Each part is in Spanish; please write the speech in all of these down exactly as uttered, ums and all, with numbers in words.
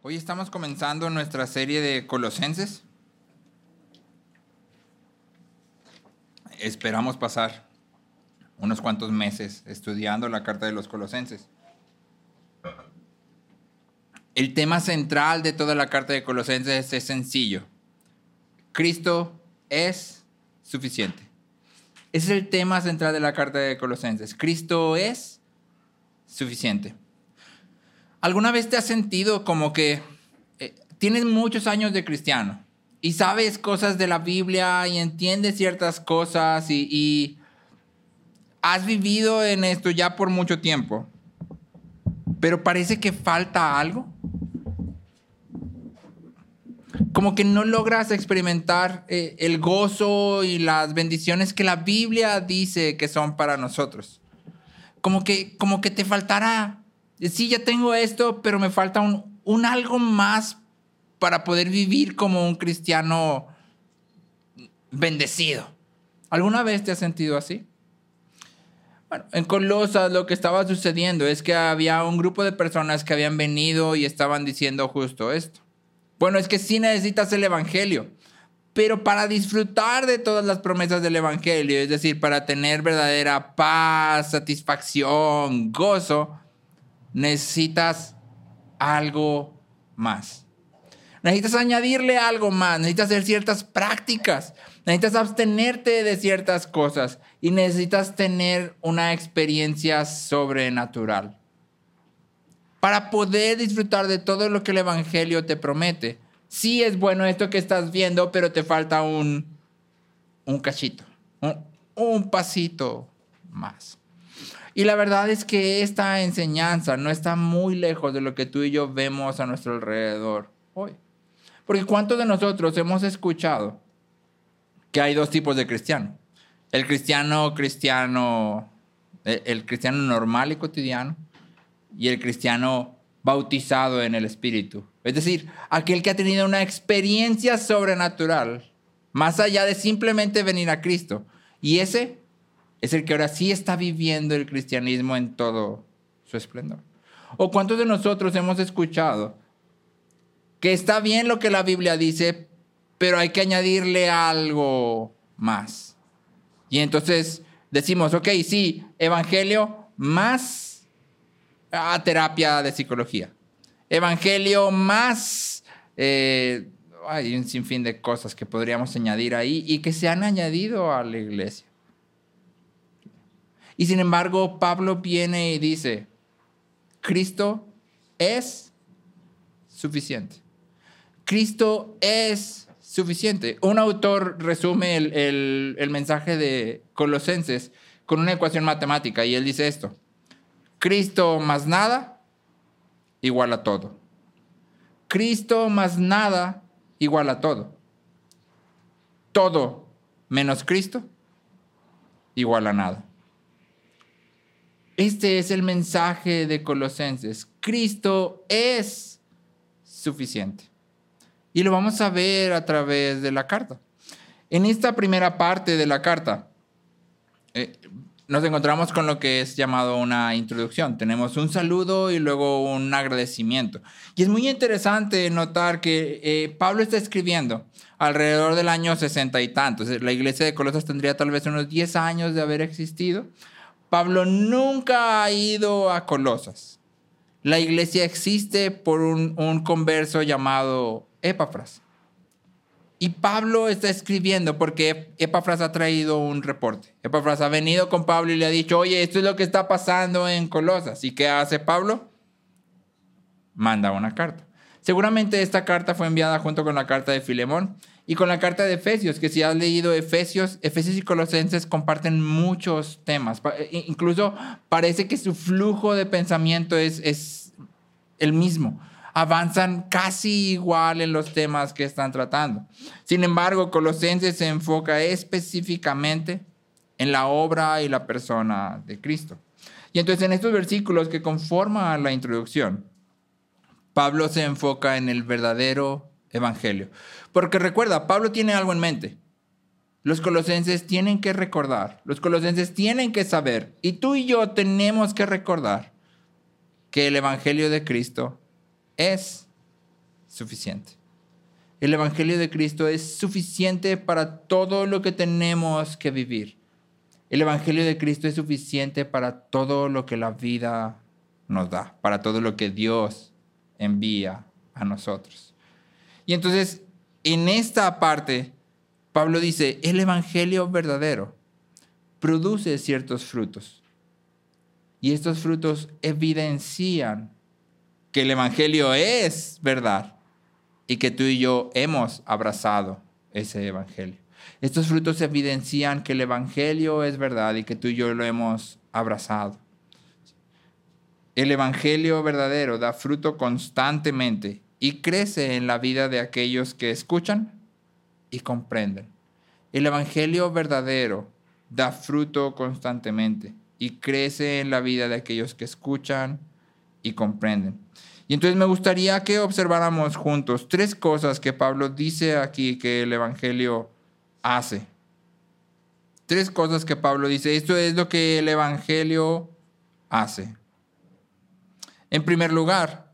Hoy estamos comenzando nuestra serie de Colosenses. Esperamos pasar unos cuantos meses estudiando la carta de los Colosenses. El tema central de toda la carta de Colosenses es sencillo. Cristo es suficiente. Ese es el tema central de la carta de Colosenses. Cristo es suficiente. ¿Alguna vez te has sentido como que eh, tienes muchos años de cristiano y sabes cosas de la Biblia y entiendes ciertas cosas y, y has vivido en esto ya por mucho tiempo, pero parece que falta algo? Como que no logras experimentar eh, el gozo y las bendiciones que la Biblia dice que son para nosotros. Como que, como que te faltará. Sí, ya tengo esto, pero me falta un, un algo más para poder vivir como un cristiano bendecido. ¿Alguna vez te has sentido así? Bueno, en Colosas lo que estaba sucediendo es que había un grupo de personas que habían venido y estaban diciendo justo esto. Bueno, es que sí necesitas el evangelio, pero para disfrutar de todas las promesas del evangelio, es decir, para tener verdadera paz, satisfacción, gozo, necesitas algo más. Necesitas añadirle algo más. Necesitas hacer ciertas prácticas. Necesitas abstenerte de ciertas cosas. Y necesitas tener una experiencia sobrenatural. Para poder disfrutar de todo lo que el evangelio te promete. Sí es bueno esto que estás viendo, pero te falta un, un cachito. Un, un pasito más. Y la verdad es que esta enseñanza no está muy lejos de lo que tú y yo vemos a nuestro alrededor hoy. Porque ¿cuántos de nosotros hemos escuchado que hay dos tipos de cristiano? El cristiano cristiano, el cristiano normal y cotidiano y el cristiano bautizado en el Espíritu. Es decir, aquel que ha tenido una experiencia sobrenatural más allá de simplemente venir a Cristo. Y ese es el que ahora sí está viviendo el cristianismo en todo su esplendor. ¿O cuántos de nosotros hemos escuchado que está bien lo que la Biblia dice, pero hay que añadirle algo más? Y entonces decimos, ok, sí, evangelio más a terapia de psicología. Evangelio más... Eh, hay un sinfín de cosas que podríamos añadir ahí y que se han añadido a la iglesia. Y sin embargo, Pablo viene y dice, Cristo es suficiente. Cristo es suficiente. Un autor resume el, el, el mensaje de Colosenses con una ecuación matemática y él dice esto. Cristo más nada igual a todo. Cristo más nada igual a todo. Todo menos Cristo igual a nada. Este es el mensaje de Colosenses. Cristo es suficiente. Y lo vamos a ver a través de la carta. En esta primera parte de la carta, eh, nos encontramos con lo que es llamado una introducción. Tenemos un saludo y luego un agradecimiento. Y es muy interesante notar que eh, Pablo está escribiendo alrededor del año sesenta y tantos. La iglesia de Colosas tendría tal vez unos diez años de haber existido. Pablo nunca ha ido a Colosas. La iglesia existe por un, un converso llamado Epafras. Y Pablo está escribiendo porque Epafras ha traído un reporte. Epafras ha venido con Pablo y le ha dicho, oye, esto es lo que está pasando en Colosas. ¿Y qué hace Pablo? Manda una carta. Seguramente esta carta fue enviada junto con la carta de Filemón y con la carta de Efesios, que si has leído Efesios, Efesios y Colosenses comparten muchos temas. Incluso parece que su flujo de pensamiento es, es el mismo. Avanzan casi igual en los temas que están tratando. Sin embargo, Colosenses se enfoca específicamente en la obra y la persona de Cristo. Y entonces en estos versículos que conforman la introducción, Pablo se enfoca en el verdadero evangelio. Porque recuerda, Pablo tiene algo en mente. Los colosenses tienen que recordar, los colosenses tienen que saber, y tú y yo tenemos que recordar que el evangelio de Cristo es suficiente. El Evangelio de Cristo es suficiente para todo lo que tenemos que vivir. El Evangelio de Cristo es suficiente para todo lo que la vida nos da, para todo lo que Dios envía a nosotros. Y entonces, en esta parte, Pablo dice, el Evangelio verdadero produce ciertos frutos. Y estos frutos evidencian que el Evangelio es verdad y que tú y yo hemos abrazado ese Evangelio. Estos frutos evidencian que el Evangelio es verdad y que tú y yo lo hemos abrazado. El Evangelio verdadero da fruto constantemente y crece en la vida de aquellos que escuchan y comprenden. El Evangelio verdadero da fruto constantemente y crece en la vida de aquellos que escuchan y comprenden. Y entonces me gustaría que observáramos juntos tres cosas que Pablo dice aquí que el Evangelio hace. Tres cosas que Pablo dice. Esto es lo que el Evangelio hace. En primer lugar,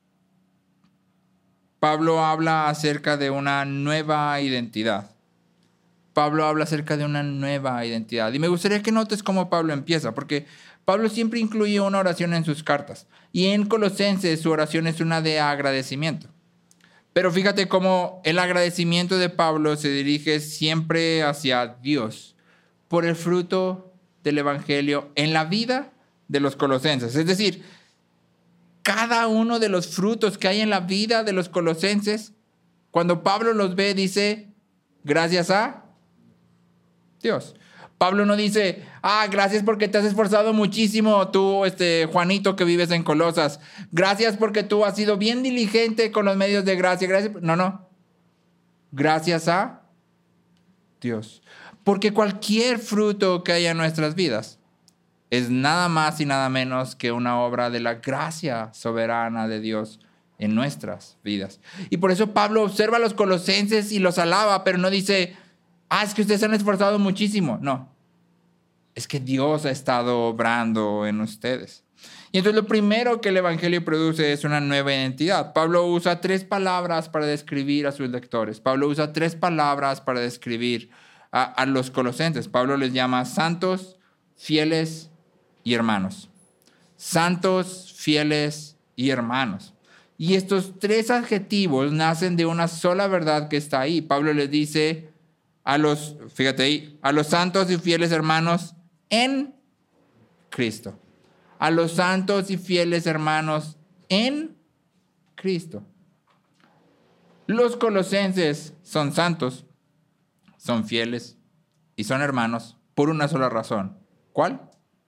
Pablo habla acerca de una nueva identidad. Pablo habla acerca de una nueva identidad. Y me gustaría que notes cómo Pablo empieza, porque Pablo siempre incluye una oración en sus cartas. Y en Colosenses su oración es una de agradecimiento. Pero fíjate cómo el agradecimiento de Pablo se dirige siempre hacia Dios por el fruto del Evangelio en la vida de los colosenses. Es decir, cada uno de los frutos que hay en la vida de los colosenses, cuando Pablo los ve, dice, gracias a Dios. Pablo no dice, ah, gracias porque te has esforzado muchísimo tú, este, Juanito, que vives en Colosas. Gracias porque tú has sido bien diligente con los medios de gracia. Gracias. No, no. Gracias a Dios. Porque cualquier fruto que haya en nuestras vidas es nada más y nada menos que una obra de la gracia soberana de Dios en nuestras vidas. Y por eso Pablo observa a los colosenses y los alaba, pero no dice, ah, es que ustedes se han esforzado muchísimo. No. Es que Dios ha estado obrando en ustedes. Y entonces lo primero que el Evangelio produce es una nueva identidad. Pablo usa tres palabras para describir a sus lectores. Pablo usa tres palabras para describir a, a los colosenses. Pablo les llama santos, fieles y hermanos. Santos, fieles y hermanos. Y estos tres adjetivos nacen de una sola verdad que está ahí. Pablo les dice a los, fíjate ahí, a los santos y fieles hermanos en Cristo. A los santos y fieles hermanos en Cristo. Los colosenses son santos, son fieles y son hermanos por una sola razón. ¿Cuál?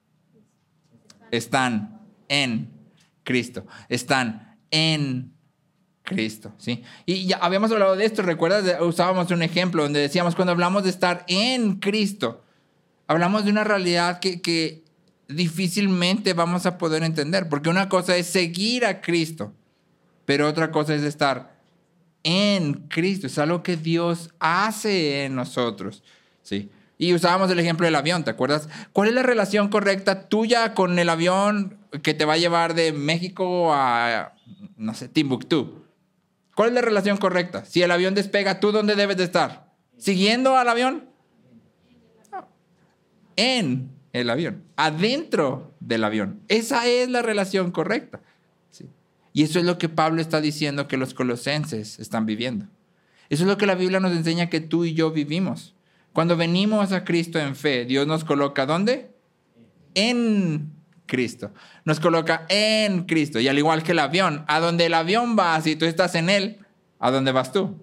Están en Cristo. Están en Cristo, ¿sí? Y ya habíamos hablado de esto, ¿recuerdas? Usábamos un ejemplo donde decíamos, cuando hablamos de estar en Cristo, hablamos de una realidad que, que difícilmente vamos a poder entender, porque una cosa es seguir a Cristo, pero otra cosa es estar en Cristo. Es algo que Dios hace en nosotros, ¿sí? Y usábamos el ejemplo del avión, ¿te acuerdas? ¿Cuál es la relación correcta tuya con el avión que te va a llevar de México a, no sé, Timbuktu? ¿Cuál es la relación correcta? Si el avión despega, ¿tú dónde debes de estar? ¿Siguiendo al avión? No. En el avión, adentro del avión. Esa es la relación correcta. ¿Sí? Y eso es lo que Pablo está diciendo que los colosenses están viviendo. Eso es lo que la Biblia nos enseña que tú y yo vivimos. Cuando venimos a Cristo en fe, Dios nos coloca ¿dónde? En Cristo. Nos coloca en Cristo. Y al igual que el avión, a donde el avión va, si tú estás en él, ¿a dónde vas tú?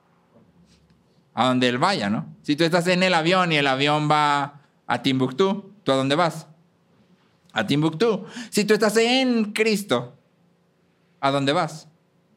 A donde él vaya, ¿no? Si tú estás en el avión y el avión va a Timbuktu, ¿tú a dónde vas? A Timbuktu. Si tú estás en Cristo, ¿a dónde vas?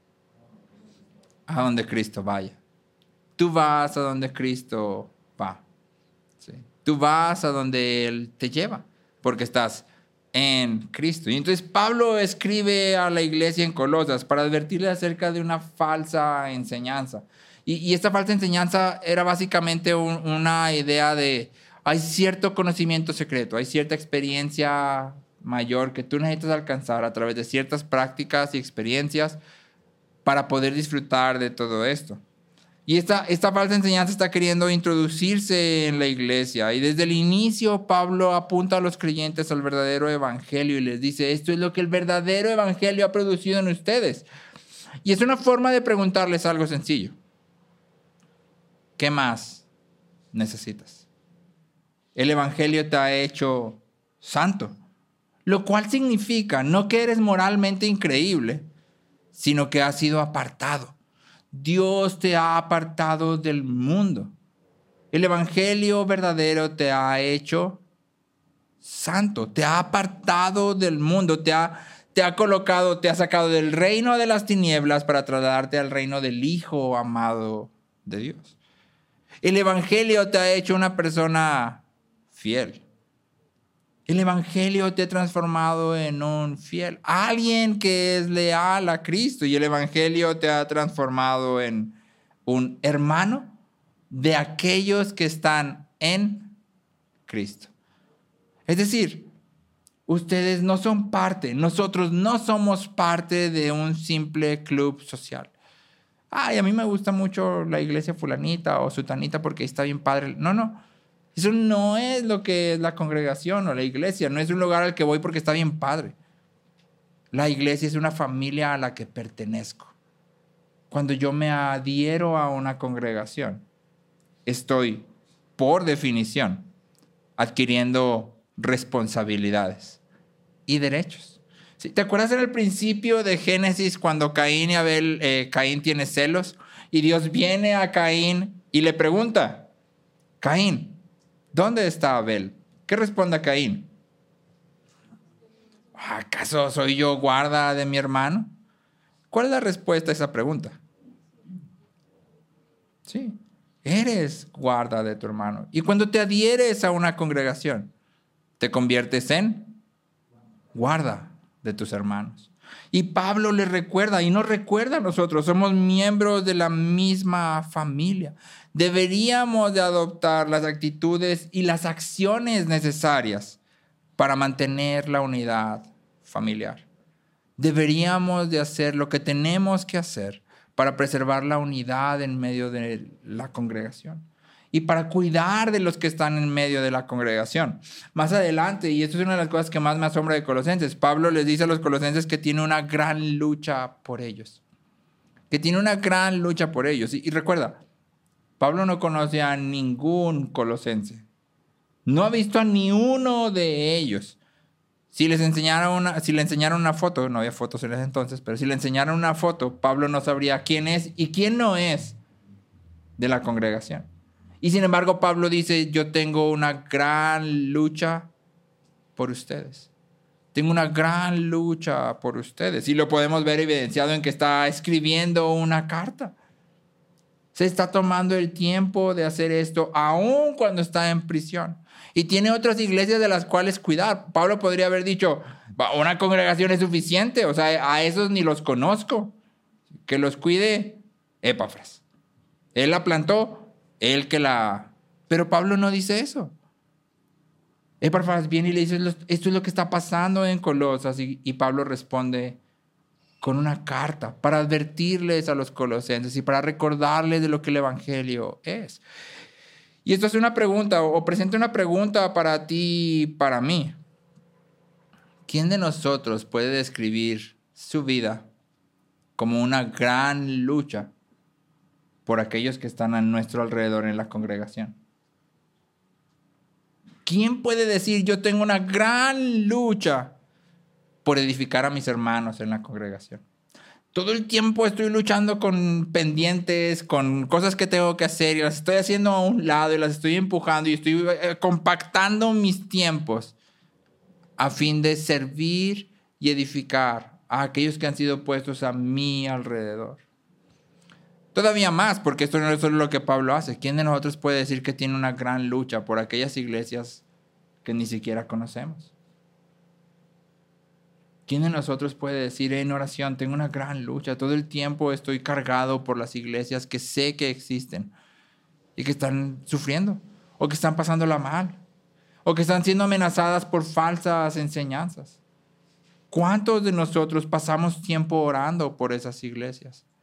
A donde Cristo vaya. Tú vas a donde Cristo va. ¿Sí? Tú vas a donde Él te lleva, porque estás en Cristo. Y entonces Pablo escribe a la iglesia en Colosas para advertirle acerca de una falsa enseñanza. Y, y esta falsa enseñanza era básicamente un, una idea de hay cierto conocimiento secreto, hay cierta experiencia mayor que tú necesitas alcanzar a través de ciertas prácticas y experiencias para poder disfrutar de todo esto. Y esta, esta falsa enseñanza está queriendo introducirse en la iglesia. Y desde el inicio Pablo apunta a los creyentes al verdadero evangelio y les dice, esto es lo que el verdadero evangelio ha producido en ustedes. Y es una forma de preguntarles algo sencillo. ¿Qué más necesitas? El evangelio te ha hecho santo, lo cual significa no que eres moralmente increíble, sino que has sido apartado. Dios te ha apartado del mundo. El evangelio verdadero te ha hecho santo, te ha apartado del mundo, te ha, te ha colocado, te ha sacado del reino de las tinieblas para trasladarte al reino del Hijo amado de Dios. El evangelio te ha hecho una persona fiel. El evangelio te ha transformado en un fiel, alguien que es leal a Cristo, y el evangelio te ha transformado en un hermano de aquellos que están en Cristo. Es decir, ustedes no son parte, nosotros no somos parte de un simple club social. Ay, a mí me gusta mucho la iglesia fulanita o sutanita porque está bien padre. No, no. Eso no es lo que es la congregación o la iglesia. No es un lugar al que voy porque está bien padre. La iglesia es una familia a la que pertenezco. Cuando yo me adhiero a una congregación, estoy, por definición, adquiriendo responsabilidades y derechos. ¿Sí? ¿Te acuerdas en el principio de Génesis cuando Caín y Abel, eh, Caín tiene celos y Dios viene a Caín y le pregunta, Caín, ¿dónde está Abel? ¿Qué responde a Caín? ¿Acaso soy yo guarda de mi hermano? ¿Cuál es la respuesta a esa pregunta? Sí, eres guarda de tu hermano. Y cuando te adhieres a una congregación, te conviertes en guarda de tus hermanos. Y Pablo les recuerda, y nos recuerda a nosotros, somos miembros de la misma familia. Deberíamos de adoptar las actitudes y las acciones necesarias para mantener la unidad familiar. Deberíamos de hacer lo que tenemos que hacer para preservar la unidad en medio de la congregación y para cuidar de los que están en medio de la congregación. Más adelante, y esto es una de las cosas que más me asombra de Colosenses, Pablo les dice a los colosenses que tiene una gran lucha por ellos. Que tiene una gran lucha por ellos. Y, y recuerda, Pablo no conoce a ningún colosense. No ha visto a ni uno de ellos. Si les enseñaron una, si le enseñaron una foto, no había fotos en ese entonces, pero si le enseñaron una foto, Pablo no sabría quién es y quién no es de la congregación. Y sin embargo, Pablo dice, yo tengo una gran lucha por ustedes. Tengo una gran lucha por ustedes. Y lo podemos ver evidenciado en que está escribiendo una carta. Se está tomando el tiempo de hacer esto aún cuando está en prisión. Y tiene otras iglesias de las cuales cuidar. Pablo podría haber dicho, una congregación es suficiente. O sea, a esos ni los conozco. Que los cuide Epafras. Él la plantó. Él que la... Pero Pablo no dice eso. Epafras viene y le dice, esto es lo que está pasando en Colosas. Y, y Pablo responde con una carta para advertirles a los colosenses y para recordarles de lo que el evangelio es. Y esto es una pregunta, o presenta una pregunta para ti y para mí. ¿Quién de nosotros puede describir su vida como una gran lucha por aquellos que están a nuestro alrededor en la congregación? ¿Quién puede decir, yo tengo una gran lucha por edificar a mis hermanos en la congregación? Todo el tiempo estoy luchando con pendientes, con cosas que tengo que hacer y las estoy haciendo a un lado y las estoy empujando y estoy compactando mis tiempos a fin de servir y edificar a aquellos que han sido puestos a mi alrededor. Todavía más, porque esto no es solo lo que Pablo hace. ¿Quién de nosotros puede decir que tiene una gran lucha por aquellas iglesias que ni siquiera conocemos? ¿Quién de nosotros puede decir en oración, tengo una gran lucha, todo el tiempo estoy cargado por las iglesias que sé que existen y que están sufriendo o que están pasándola mal o que están siendo amenazadas por falsas enseñanzas? ¿Cuántos de nosotros pasamos tiempo orando por esas iglesias?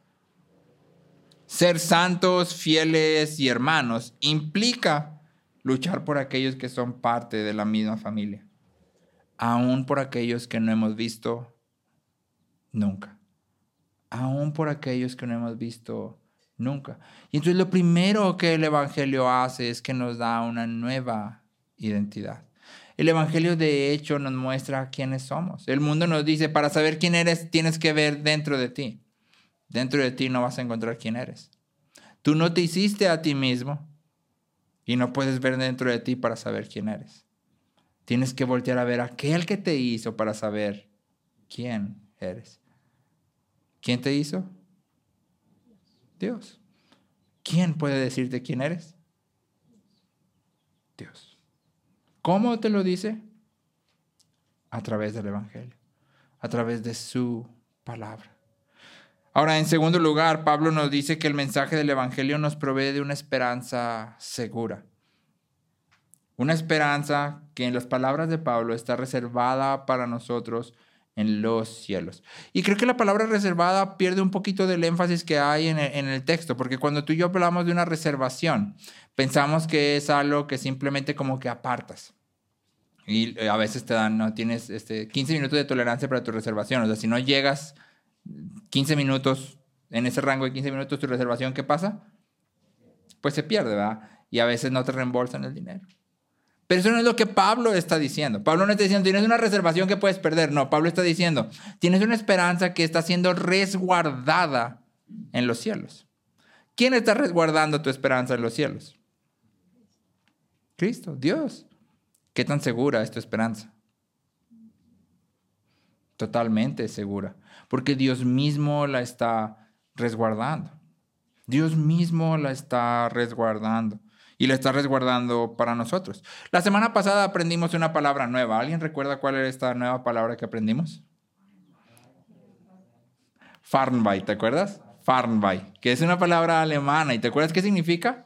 Ser santos, fieles y hermanos implica luchar por aquellos que son parte de la misma familia, aún por aquellos que no hemos visto nunca, aún por aquellos que no hemos visto nunca. Y entonces lo primero que el Evangelio hace es que nos da una nueva identidad. El Evangelio de hecho nos muestra quiénes somos. El mundo nos dice, para saber quién eres, tienes que ver dentro de ti. Dentro de ti no vas a encontrar quién eres. Tú no te hiciste a ti mismo y no puedes ver dentro de ti para saber quién eres. Tienes que voltear a ver a aquel que te hizo para saber quién eres. ¿Quién te hizo? Dios. ¿Quién puede decirte quién eres? Dios. ¿Cómo te lo dice? A través del Evangelio, a través de su palabra. Ahora, en segundo lugar, Pablo nos dice que el mensaje del Evangelio nos provee de una esperanza segura. Una esperanza que en las palabras de Pablo está reservada para nosotros en los cielos. Y creo que la palabra reservada pierde un poquito del énfasis que hay en el, en el texto, porque cuando tú y yo hablamos de una reservación, pensamos que es algo que simplemente como que apartas. Y a veces te dan, no, tienes este, quince minutos de tolerancia para tu reservación. O sea, si no llegas quince minutos, en ese rango de quince minutos tu reservación, ¿qué pasa? Pues se pierde, ¿verdad? Y a veces no te reembolsan el dinero. Pero eso no es lo que Pablo está diciendo. Pablo no está diciendo, tienes una reservación que puedes perder. No, Pablo está diciendo, tienes una esperanza que está siendo resguardada en los cielos. ¿Quién está resguardando tu esperanza en los cielos? Cristo, Dios. ¿Qué tan segura es tu esperanza? Totalmente segura. Porque Dios mismo la está resguardando. Dios mismo la está resguardando. Y la está resguardando para nosotros. La semana pasada aprendimos una palabra nueva. ¿Alguien recuerda cuál era esta nueva palabra que aprendimos? Farnbei, ¿te acuerdas? Farnbei, que es una palabra alemana. ¿Y te acuerdas qué significa?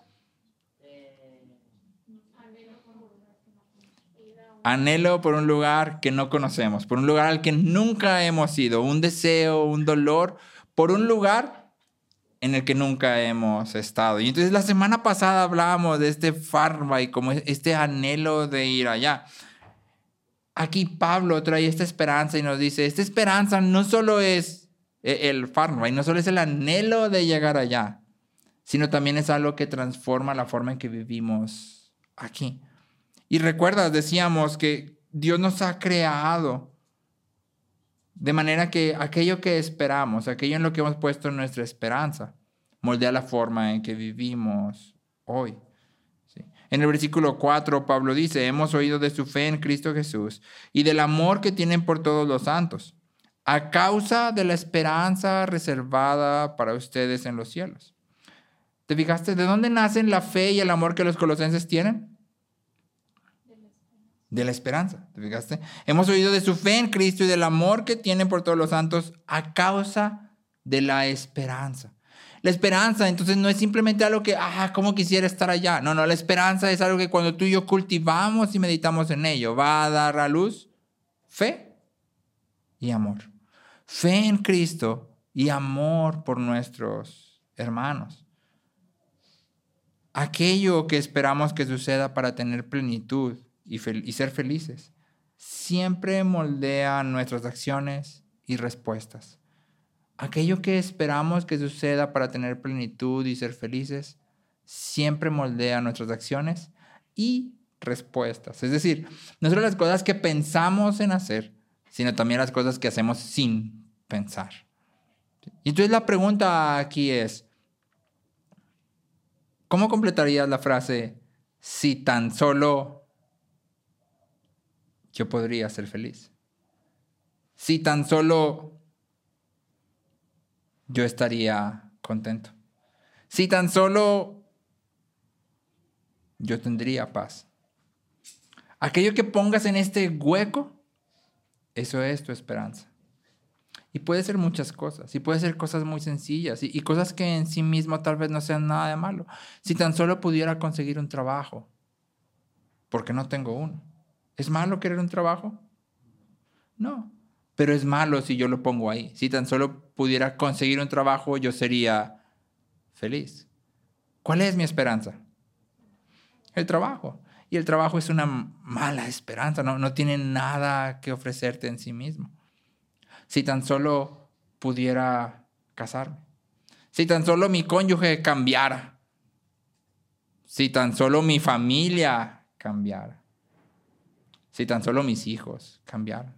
Anhelo por un lugar que no conocemos, por un lugar al que nunca hemos ido, un deseo, un dolor, por un lugar en el que nunca hemos estado. Y entonces la semana pasada hablábamos de este Farnbei, como este anhelo de ir allá. Aquí Pablo trae esta esperanza y nos dice, esta esperanza no solo es el Farnbei, no solo es el anhelo de llegar allá, sino también es algo que transforma la forma en que vivimos aquí. Y recuerdas, decíamos que Dios nos ha creado de manera que aquello que esperamos, aquello en lo que hemos puesto nuestra esperanza, moldea la forma en que vivimos hoy. ¿Sí? En el versículo cuatro, Pablo dice, hemos oído de su fe en Cristo Jesús y del amor que tienen por todos los santos, a causa de la esperanza reservada para ustedes en los cielos. ¿Te fijaste? ¿De dónde nacen la fe y el amor que los colosenses tienen? De la esperanza, ¿te fijaste? Hemos oído de su fe en Cristo y del amor que tienen por todos los santos a causa de la esperanza. La esperanza, entonces, no es simplemente algo que, ah, cómo quisiera estar allá. No, no, la esperanza es algo que cuando tú y yo cultivamos y meditamos en ello, va a dar a luz fe y amor. Fe en Cristo y amor por nuestros hermanos. Aquello que esperamos que suceda para tener plenitud y, fel- y ser felices, siempre moldea nuestras acciones y respuestas. Aquello que esperamos que suceda para tener plenitud y ser felices, siempre moldea nuestras acciones y respuestas. Es decir, no solo las cosas que pensamos en hacer, sino también las cosas que hacemos sin pensar. Y entonces la pregunta aquí es, ¿cómo completarías la frase, si tan solo yo podría ser feliz? Si tan solo yo estaría contento. Si tan solo yo tendría paz. Aquello que pongas en este hueco, eso es tu esperanza. Y puede ser muchas cosas. Y puede ser cosas muy sencillas. Y, y cosas que en sí mismo tal vez no sean nada de malo. Si tan solo pudiera conseguir un trabajo. Porque no tengo uno. ¿Es malo querer un trabajo? No. Pero es malo si yo lo pongo ahí. Si tan solo pudiera conseguir un trabajo, yo sería feliz. ¿Cuál es mi esperanza? El trabajo. Y el trabajo es una mala esperanza, no, no tiene nada que ofrecerte en sí mismo. Si tan solo pudiera casarme, si tan solo mi cónyuge cambiara, si tan solo mi familia cambiara, si tan solo mis hijos cambiaran.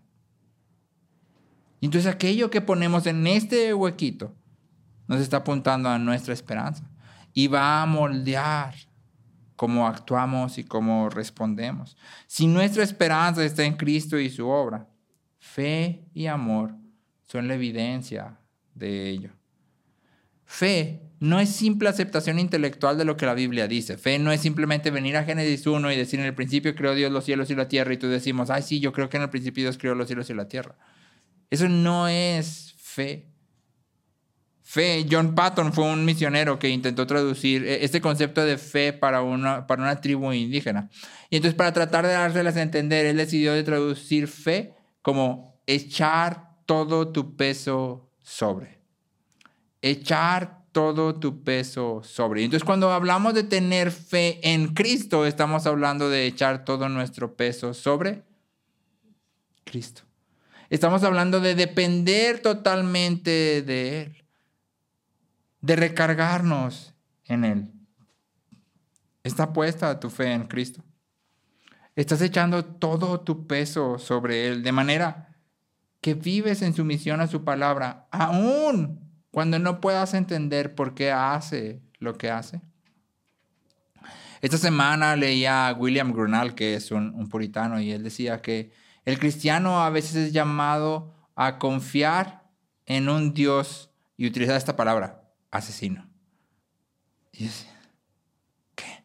Y entonces aquello que ponemos en este huequito nos está apuntando a nuestra esperanza y va a moldear cómo actuamos y cómo respondemos. Si nuestra esperanza está en Cristo y su obra, fe y amor son la evidencia de ello. Fe no es simple aceptación intelectual de lo que la Biblia dice. Fe no es simplemente venir a Génesis uno y decir en el principio creó Dios los cielos y la tierra y tú decimos, ay sí, yo creo que en el principio Dios creó los cielos y la tierra. Eso no es fe. Fe, John Patton fue un misionero que intentó traducir este concepto de fe para una, para una tribu indígena. Y entonces para tratar de dárselas a entender, él decidió de traducir fe como echar todo tu peso sobre. Echar todo tu peso sobre. Y entonces cuando hablamos de tener fe en Cristo, estamos hablando de echar todo nuestro peso sobre Cristo. Estamos hablando de depender totalmente de Él. De recargarnos en Él. ¿Está puesta tu fe en Cristo? Estás echando todo tu peso sobre Él, de manera que vives en sumisión a su palabra, aún cuando no puedas entender por qué hace lo que hace. Esta semana leía a William Gurnall, que es un, un puritano, y él decía que el cristiano a veces es llamado a confiar en un Dios, y utilizar esta palabra, asesino. Y yo decía, ¿qué?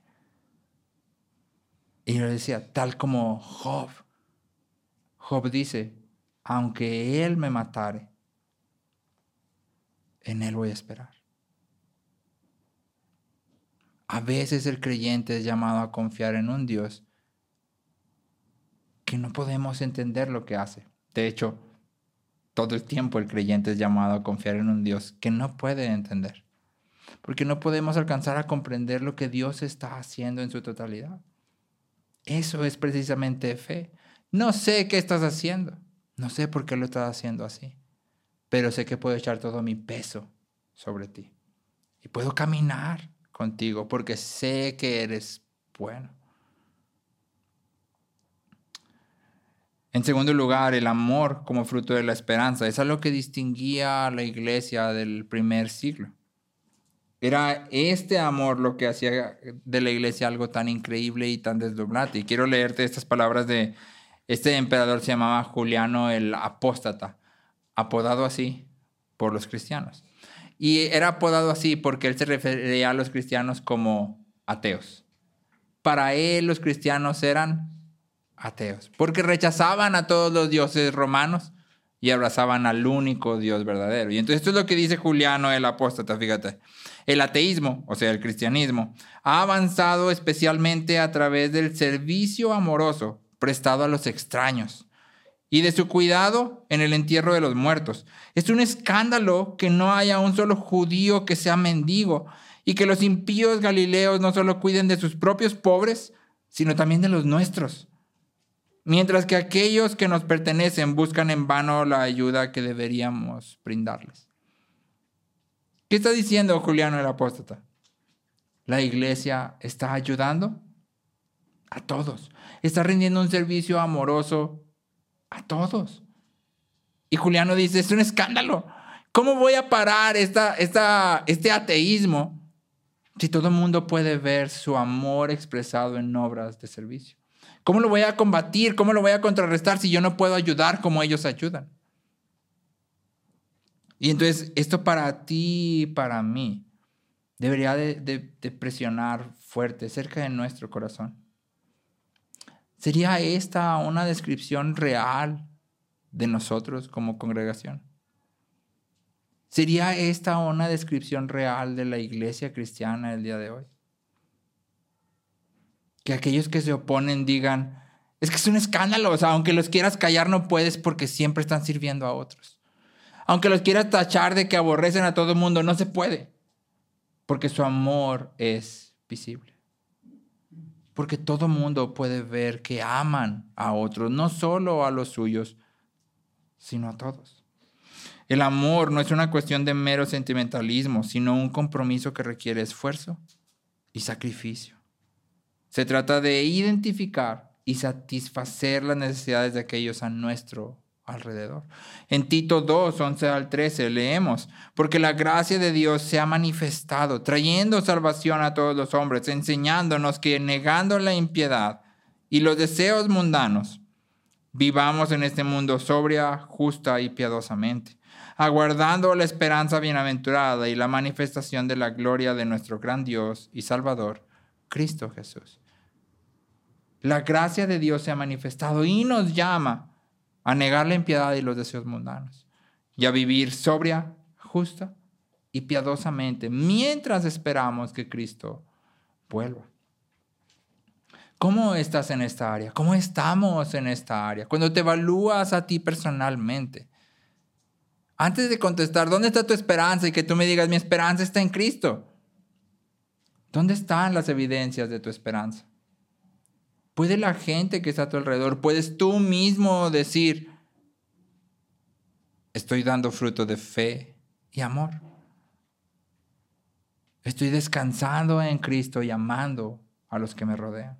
Y yo decía, tal como Job. Job dice, aunque él me matare, en él voy a esperar. A veces el creyente es llamado a confiar en un Dios que no podemos entender lo que hace. De hecho, todo el tiempo el creyente es llamado a confiar en un Dios que no puede entender. Porque no podemos alcanzar a comprender lo que Dios está haciendo en su totalidad. Eso es precisamente fe. No sé qué estás haciendo. No sé por qué lo estás haciendo así. Pero sé que puedo echar todo mi peso sobre ti. Y puedo caminar contigo porque sé que eres bueno. En segundo lugar, el amor como fruto de la esperanza. Eso es lo que distinguía a la iglesia del primer siglo. Era este amor lo que hacía de la iglesia algo tan increíble y tan desdoblante. Y quiero leerte estas palabras de este emperador, se llamaba Juliano el Apóstata, apodado así por los cristianos. Y era apodado así porque él se refería a los cristianos como ateos. Para él los cristianos eran ateos, porque rechazaban a todos los dioses romanos y abrazaban al único Dios verdadero. Y entonces esto es lo que dice Juliano el Apóstata, fíjate. El ateísmo, o sea, el cristianismo, ha avanzado especialmente a través del servicio amoroso prestado a los extraños y de su cuidado en el entierro de los muertos. Es un escándalo que no haya un solo judío que sea mendigo y que los impíos galileos no solo cuiden de sus propios pobres, sino también de los nuestros. Mientras que aquellos que nos pertenecen buscan en vano la ayuda que deberíamos brindarles. ¿Qué está diciendo Juliano el Apóstata? La iglesia está ayudando a todos. Está rindiendo un servicio amoroso a todos. Y Juliano dice, es un escándalo. ¿Cómo voy a parar esta, esta, este ateísmo si todo el mundo puede ver su amor expresado en obras de servicio? ¿Cómo lo voy a combatir? ¿Cómo lo voy a contrarrestar si yo no puedo ayudar como ellos ayudan? Y entonces esto para ti y para mí debería de, de, de presionar fuerte cerca de nuestro corazón. ¿Sería esta una descripción real de nosotros como congregación? ¿Sería esta una descripción real de la iglesia cristiana el día de hoy? Que aquellos que se oponen digan, es que es un escándalo, o sea, aunque los quieras callar no puedes porque siempre están sirviendo a otros. Aunque los quieras tachar de que aborrecen a todo el mundo, no se puede. Porque su amor es visible. Porque todo mundo puede ver que aman a otros, no solo a los suyos, sino a todos. El amor no es una cuestión de mero sentimentalismo, sino un compromiso que requiere esfuerzo y sacrificio. Se trata de identificar y satisfacer las necesidades de aquellos a nuestro alrededor. En Tito dos, once al trece leemos: porque la gracia de Dios se ha manifestado, trayendo salvación a todos los hombres, enseñándonos que negando la impiedad y los deseos mundanos, vivamos en este mundo sobria, justa y piadosamente, aguardando la esperanza bienaventurada y la manifestación de la gloria de nuestro gran Dios y Salvador, Cristo Jesús. La gracia de Dios se ha manifestado y nos llama a negar la impiedad y los deseos mundanos y a vivir sobria, justa y piadosamente mientras esperamos que Cristo vuelva. ¿Cómo estás en esta área? ¿Cómo estamos en esta área? Cuando te evalúas a ti personalmente, antes de contestar, ¿dónde está tu esperanza? Y que tú me digas, mi esperanza está en Cristo. ¿Dónde están las evidencias de tu esperanza? ¿Puede la gente que está a tu alrededor, puedes tú mismo decir, estoy dando fruto de fe y amor? Estoy descansando en Cristo y amando a los que me rodean.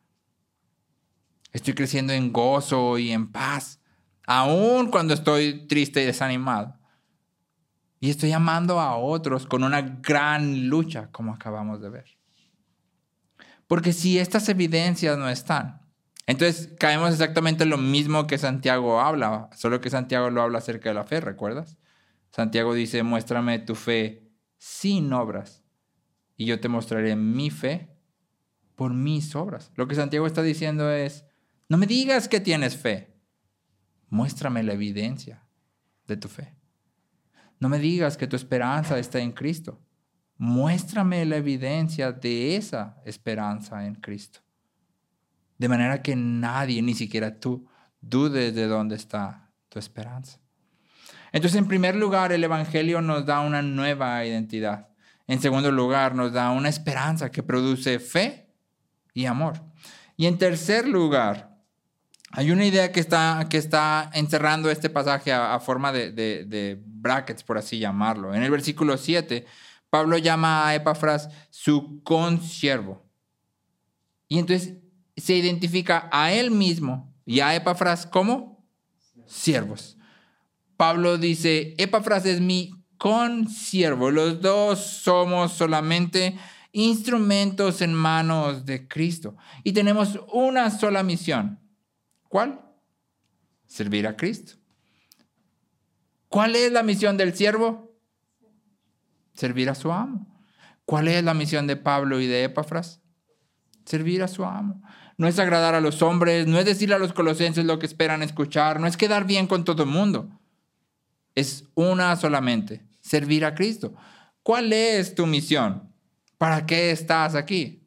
Estoy creciendo en gozo y en paz, aun cuando estoy triste y desanimado. Y estoy amando a otros con una gran lucha, como acabamos de ver. Porque si estas evidencias no están, entonces caemos exactamente en lo mismo que Santiago habla, solo que Santiago lo habla acerca de la fe, ¿recuerdas? Santiago dice, muéstrame tu fe sin obras, y yo te mostraré mi fe por mis obras. Lo que Santiago está diciendo es, no me digas que tienes fe, muéstrame la evidencia de tu fe. No me digas que tu esperanza está en Cristo. Muéstrame la evidencia de esa esperanza en Cristo. De manera que nadie, ni siquiera tú, dudes de dónde está tu esperanza. Entonces, en primer lugar, el Evangelio nos da una nueva identidad. En segundo lugar, nos da una esperanza que produce fe y amor. Y en tercer lugar, hay una idea que está, que está encerrando este pasaje a, a forma de, de, de brackets, por así llamarlo. En el versículo siete, Pablo llama a Epafras su consiervo. Y entonces se identifica a él mismo y a Epafras como siervos. Pablo dice, Epafras es mi consiervo. Los dos somos solamente instrumentos en manos de Cristo. Y tenemos una sola misión. ¿Cuál? Servir a Cristo. ¿Cuál es la misión del siervo? Servir a su amo. ¿Cuál es la misión de Pablo y de Epafras? Servir a su amo. No es agradar a los hombres, no es decirle a los colosenses lo que esperan escuchar, no es quedar bien con todo el mundo. Es una solamente, servir a Cristo. ¿Cuál es tu misión? ¿Para qué estás aquí?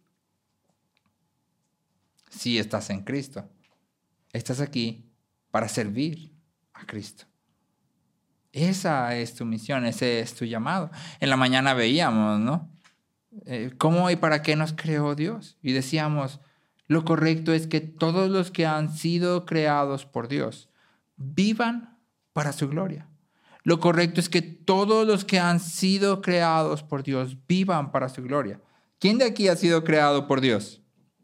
Si estás en Cristo, estás aquí para servir a Cristo. Esa es tu misión, ese es tu llamado. En la mañana veíamos, ¿no? Eh, ¿Cómo y para qué nos creó Dios? Y decíamos, lo correcto es que todos los que han sido creados por Dios vivan para su gloria. Lo correcto es que todos los que han sido creados por Dios vivan para su gloria. ¿Quién de aquí ha sido creado por Dios?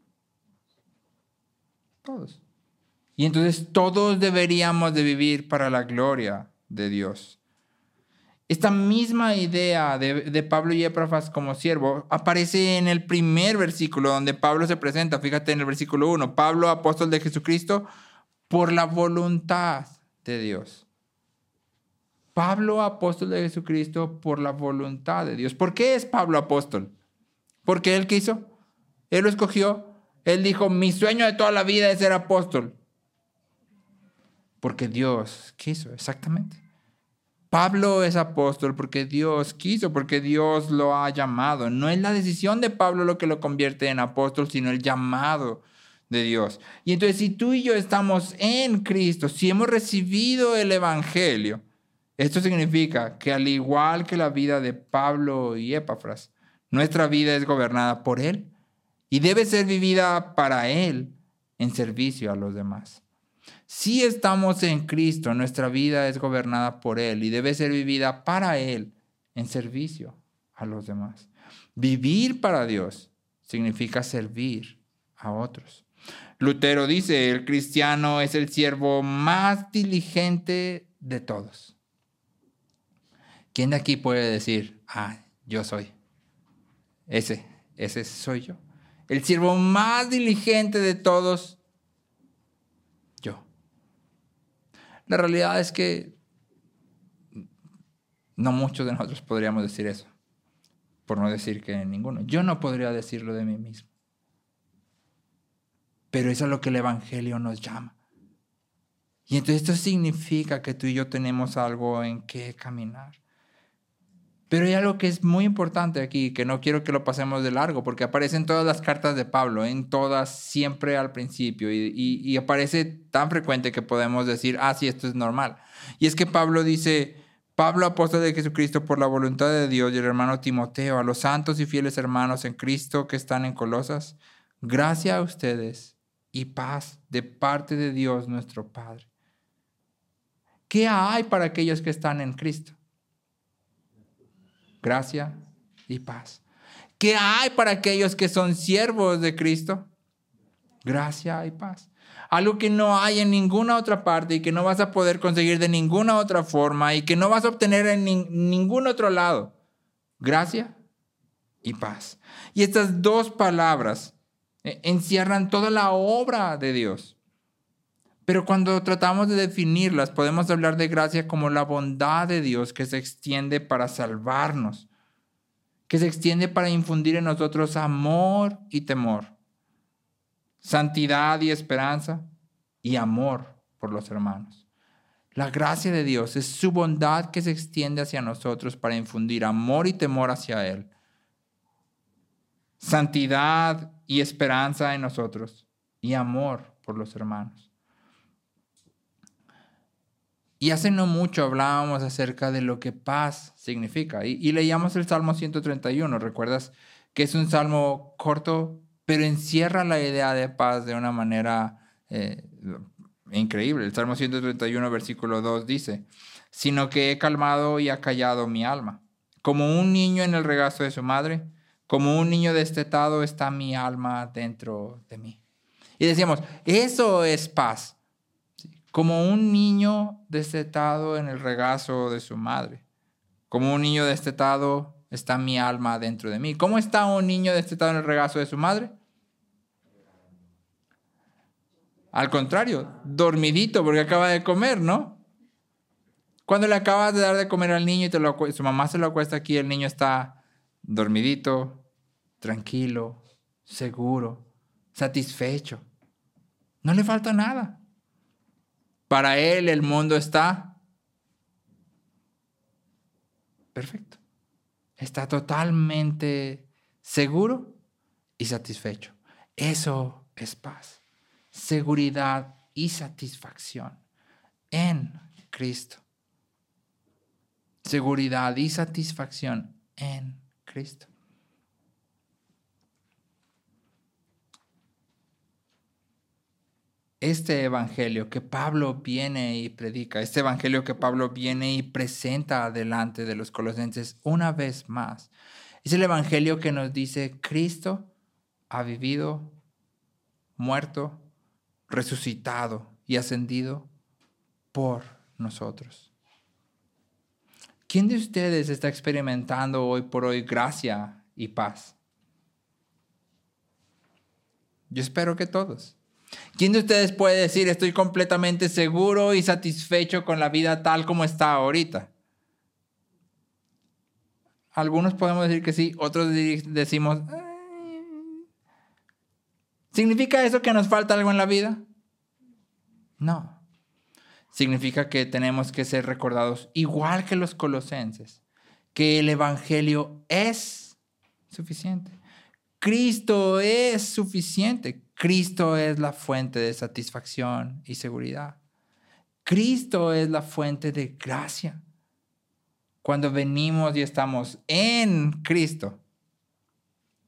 Todos. Y entonces todos deberíamos de vivir para la gloria de Dios. Esta misma idea de, de Pablo y Epafras como siervo aparece en el primer versículo donde Pablo se presenta. Fíjate en el versículo uno. Pablo, apóstol de Jesucristo, por la voluntad de Dios. Pablo, apóstol de Jesucristo, por la voluntad de Dios. ¿Por qué es Pablo apóstol? Porque él quiso. Él lo escogió. Él dijo, mi sueño de toda la vida es ser apóstol. Porque Dios quiso, exactamente. Pablo es apóstol porque Dios quiso, porque Dios lo ha llamado. No es la decisión de Pablo lo que lo convierte en apóstol, sino el llamado de Dios. Y entonces, si tú y yo estamos en Cristo, si hemos recibido el Evangelio, esto significa que al igual que la vida de Pablo y Epafras, Nuestra vida es gobernada por Él y debe ser vivida para Él en servicio a los demás. Si estamos en Cristo, nuestra vida es gobernada por Él y debe ser vivida para Él en servicio a los demás. Vivir para Dios significa servir a otros. Lutero dice, el cristiano es el siervo más diligente de todos. ¿Quién de aquí puede decir, ah, yo soy? Ese, ese soy yo. El siervo más diligente de todos, yo. La realidad es que no muchos de nosotros podríamos decir eso, por no decir que ninguno. Yo no podría decirlo de mí mismo. Pero eso es lo que el Evangelio nos llama. Y entonces esto significa que tú y yo tenemos algo en qué caminar. Pero hay algo que es muy importante aquí, que no quiero que lo pasemos de largo, porque aparece en todas las cartas de Pablo, en todas, siempre al principio, y, y, y aparece tan frecuente que podemos decir, ah, sí, esto es normal. Y es que Pablo dice, Pablo, apóstol de Jesucristo, por la voluntad de Dios, y el hermano Timoteo, a los santos y fieles hermanos en Cristo que están en Colosas, gracia a ustedes y paz de parte de Dios nuestro Padre. ¿Qué hay para aquellos que están en Cristo? Gracia y paz. ¿Qué hay para aquellos que son siervos de Cristo? Gracia y paz. Algo que no hay en ninguna otra parte y que no vas a poder conseguir de ninguna otra forma y que no vas a obtener en ni- ningún otro lado. Gracia y paz. Y estas dos palabras eh, encierran toda la obra de Dios. Pero cuando tratamos de definirlas, podemos hablar de gracia como la bondad de Dios que se extiende para salvarnos, que se extiende para infundir en nosotros amor y temor, santidad y esperanza y amor por los hermanos. La gracia de Dios es su bondad que se extiende hacia nosotros para infundir amor y temor hacia Él, santidad y esperanza en nosotros y amor por los hermanos. Y hace no mucho hablábamos acerca de lo que paz significa. Y, y leíamos el Salmo ciento treinta y uno. ¿Recuerdas que es un salmo corto, pero encierra la idea de paz de una manera eh, increíble? El Salmo ciento treinta y uno, versículo dos dice, sino que he calmado y acallado mi alma. Como un niño en el regazo de su madre, como un niño destetado está mi alma dentro de mí. Y decíamos, eso es paz. Como un niño destetado en el regazo de su madre. Como un niño destetado está mi alma dentro de mí. ¿Cómo está un niño destetado en el regazo de su madre? Al contrario, dormidito porque acaba de comer, ¿no? Cuando le acabas de dar de comer al niño y te lo, su mamá se lo acuesta aquí, el niño está dormidito, tranquilo, seguro, satisfecho. No le falta nada. Para él el mundo está perfecto. Está totalmente seguro y satisfecho. Eso es paz, seguridad y satisfacción en Cristo. Seguridad y satisfacción en Cristo. Este evangelio que Pablo viene y predica, este evangelio que Pablo viene y presenta delante de los colosenses una vez más, es el evangelio que nos dice Cristo ha vivido, muerto, resucitado y ascendido por nosotros. ¿Quién de ustedes está experimentando hoy por hoy gracia y paz? Yo espero que todos. ¿Quién de ustedes puede decir estoy completamente seguro y satisfecho con la vida tal como está ahorita? Algunos podemos decir que sí, otros decimos, ¿significa eso que nos falta algo en la vida? No. Significa que tenemos que ser recordados, igual que los colosenses, que el evangelio es suficiente. Cristo es suficiente. Cristo es la fuente de satisfacción y seguridad. Cristo es la fuente de gracia. Cuando venimos y estamos en Cristo,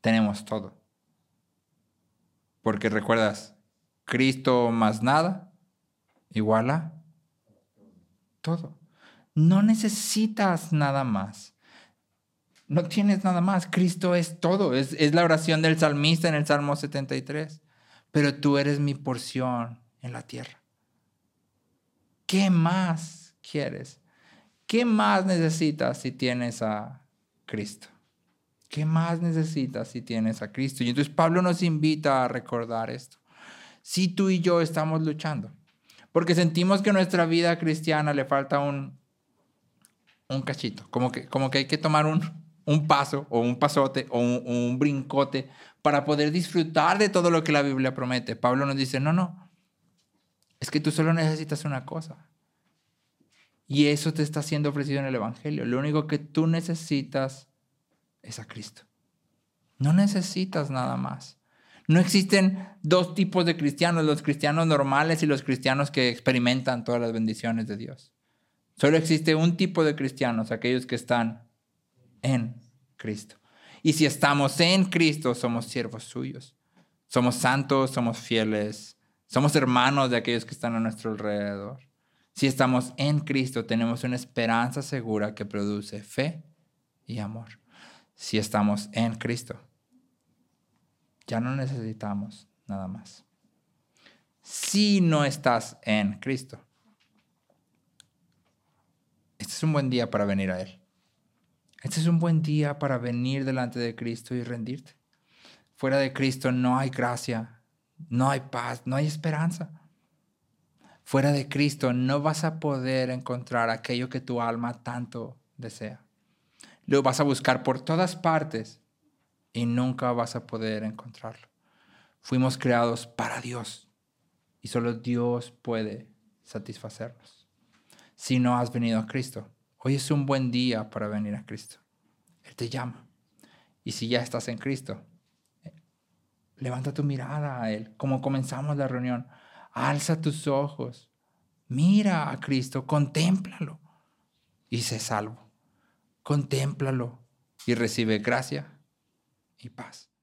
tenemos todo. Porque recuerdas, Cristo más nada igual a todo. No necesitas nada más. No tienes nada más. Cristo es todo. Es, es la oración del salmista en el Salmo setenta y tres. Pero tú eres mi porción en la tierra. ¿Qué más quieres? ¿Qué más necesitas si tienes a Cristo? ¿Qué más necesitas si tienes a Cristo? Y entonces Pablo nos invita a recordar esto. Si tú y yo estamos luchando, porque sentimos que a nuestra vida cristiana le falta un, un cachito, como que, como que hay que tomar un, un paso o un pasote o un, un brincote para poder disfrutar de todo lo que la Biblia promete. Pablo nos dice, no, no, es que tú solo necesitas una cosa. Y eso te está siendo ofrecido en el Evangelio. Lo único que tú necesitas es a Cristo. No necesitas nada más. No existen dos tipos de cristianos, los cristianos normales y los cristianos que experimentan todas las bendiciones de Dios. Solo existe un tipo de cristianos, aquellos que están en Cristo. Y si estamos en Cristo, somos siervos suyos. Somos santos, somos fieles, somos hermanos de aquellos que están a nuestro alrededor. Si estamos en Cristo, tenemos una esperanza segura que produce fe y amor. Si estamos en Cristo, ya no necesitamos nada más. Si no estás en Cristo, este es un buen día para venir a Él. Este es un buen día para venir delante de Cristo y rendirte. Fuera de Cristo no hay gracia, no hay paz, no hay esperanza. Fuera de Cristo no vas a poder encontrar aquello que tu alma tanto desea. Lo vas a buscar por todas partes y nunca vas a poder encontrarlo. Fuimos creados para Dios y solo Dios puede satisfacernos. Si no has venido a Cristo, hoy es un buen día para venir a Cristo. Él te llama. Y si ya estás en Cristo, levanta tu mirada a Él, como comenzamos la reunión. Alza tus ojos, mira a Cristo, contémplalo y sé salvo. Contémplalo y recibe gracia y paz.